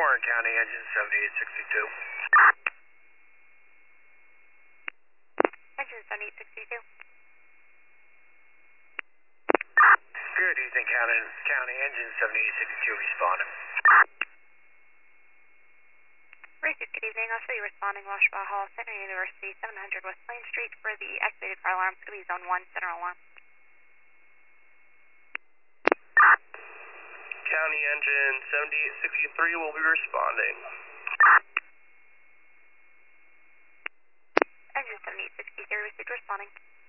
Warren County, engine 7862. Engine 7862. Good evening, County, engine 7862 responding. Racers, good evening. I'll show you responding Washaba Hall, Center University, 700 West Plain Street for the activated fire alarm. It's going to be zone 1, center alarm. County engine 7863 will be responding. Engine 7863 received responding.